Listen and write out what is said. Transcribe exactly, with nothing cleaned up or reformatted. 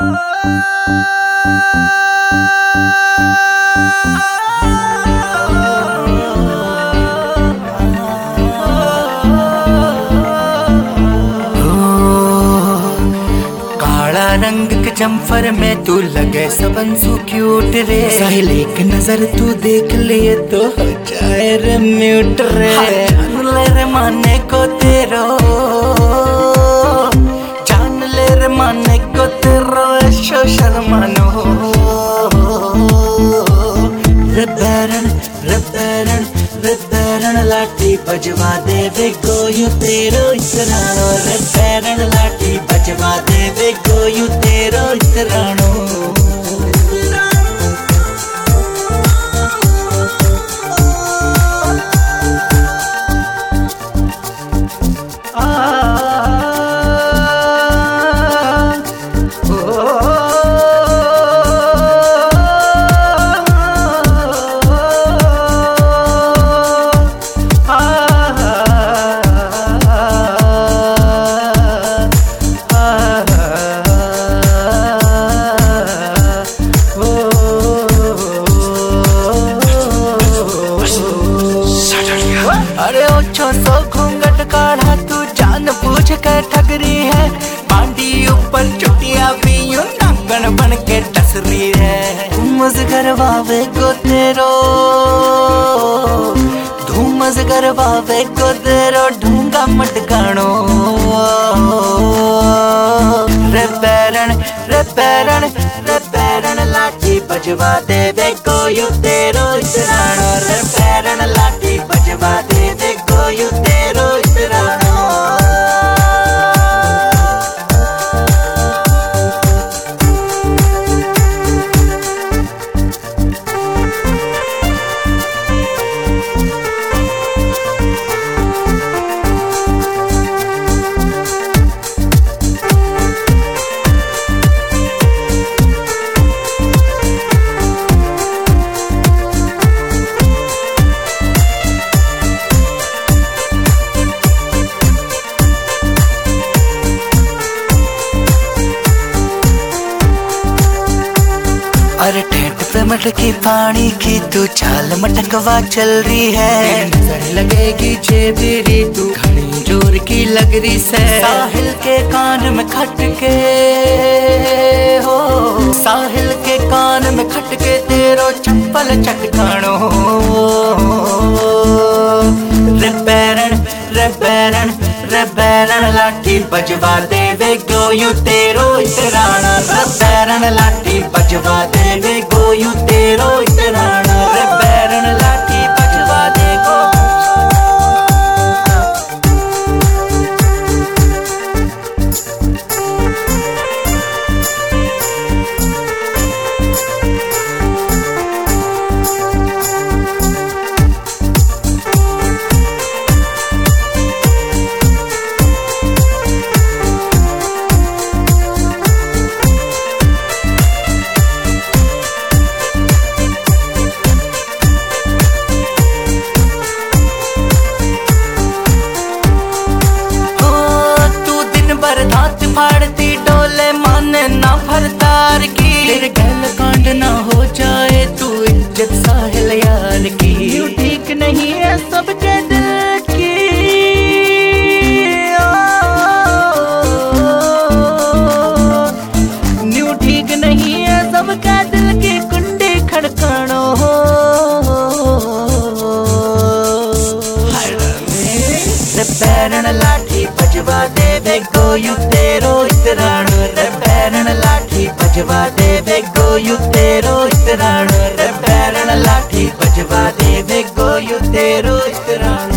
रंग के जम्फर में तू लगे सबन सु क्यूट रे। साहिल एक नजर तू देख लिए तो हो जाए रे म्यूट रे। जान ले रे माने को तेरो, जान ले रे माने को तेरो ऐशो शर्मानो। रे बैरन रे बैरन रे बैरन लाठी बजवा दे वे गोयू तेरो इतरानो। रे बैरन लाठी बजवा दे वे गोयू तेरो इतरानो। अरे ओछो सो घूंघट काढ़ा तू जान पूछ कर ठगरी है। पांडी ऊपर चुटिया भी यूं नागन बन के टस रही है। धूमस गरबावे को तेरो, धूमस गरबावे को तेरो ढूंगा मटकानो। रे बैरन रे बैरन रे बैरन लाठी बजवा दे वे गोयू तेरो इतरानो। रे बैरन लाठी बजवा दे वे गोयू तेरो इतरानो। अरे ठेठ पे मटकी पानी की तू चाल मटकवा चल रही है। नजर लगेगी जेबेरी तू घड़ी जोर की लग रही से। साहिल के कान में खटके हो, साहिल के कान में खटके तेरो चप्पल चटकानो। रे बैरन रे बैरन रे बैरन लाठी बजवा दे वे गोयू तेरो इतराना। रे बैरन लाठी बजवा दे वे गोयू तेरो इतराना। रे बैरन लाठी बजवा दे गो। धात फाड़ती डोले माने ना भरतार की। तेरे गल कांड ना हो जाए तू इज्जत साहिल यार की। यूं ठीक नहीं है सबके दिल की, न्यू ठीक नहीं है सबका दिल की कुंडी खड़कानो। रे बैरन लाठी बजवा दे वे गोयू तेरो इतरानो। रे बैरन लाठी बजवा दे वे गोयू तेरो इतरानो। रे बैरन लाठी बजवा दे वे गोयू तेरो इतरानो।